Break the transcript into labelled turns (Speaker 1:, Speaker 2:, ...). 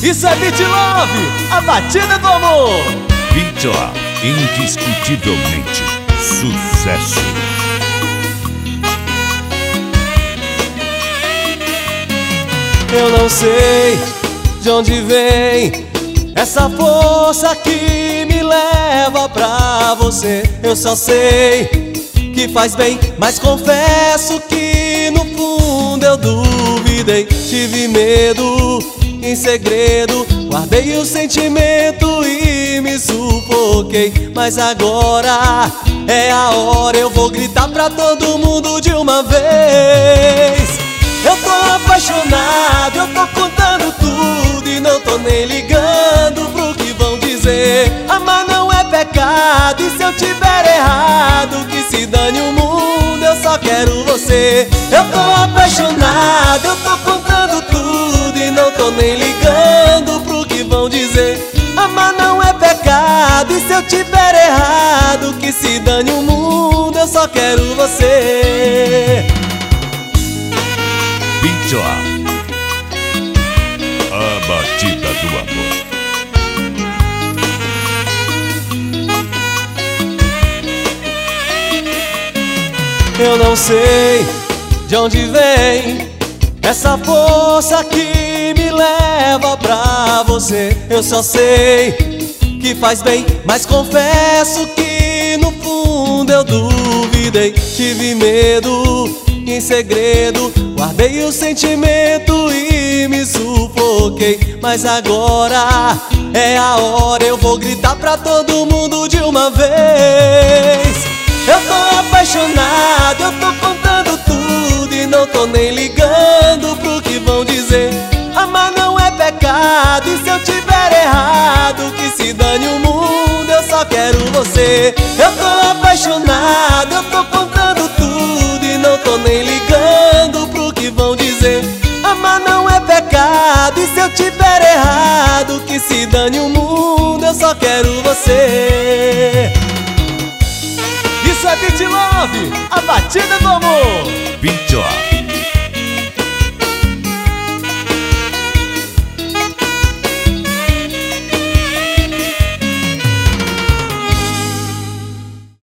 Speaker 1: Isso é Beat Love, a batida do amor.
Speaker 2: Beat Love, indiscutivelmente sucesso.
Speaker 1: Eu não sei de onde vem essa força que me leva pra você. Eu só sei que faz bem, mas confesso que no fundo eu duvidei. Tive medo, em segredo, guardei o sentimento e me sufoquei. Mas agora é a hora, eu vou gritar pra todo mundo de uma vez. Eu tô apaixonado, eu tô contando tudo e não tô nem ligando pro que vão dizer. Amar não é pecado e se eu tiver errado, que se dane o mundo, eu só quero você. Eu tô apaixonado, eu tô contando tudo e não tô nem ligando pro que vão dizer. Amar não é pecado e se eu tiver errado, que se dane o mundo, eu só quero você.
Speaker 2: Beat Love, a batida do amor.
Speaker 1: Eu não sei de onde vem essa força que me leva pra você. Eu só sei que faz bem, mas confesso que no fundo eu duvidei. Tive medo, em segredo, guardei o sentimento e me sufoquei. Mas agora é a hora, eu vou gritar pra todo mundo de uma vez. Eu tô apaixonado, eu tô contando tudo e não tô nem ligando pro que vão dizer. Amar não é pecado e se eu tiver errado, que se dane o mundo, eu só quero você. Eu tô apaixonado, eu tô contando tudo e não tô nem ligando pro que vão dizer. Amar não é pecado e se eu tiver errado, que se dane o mundo, eu só quero você. Isso é Beat Love, a batida do amor.
Speaker 2: Beat Love,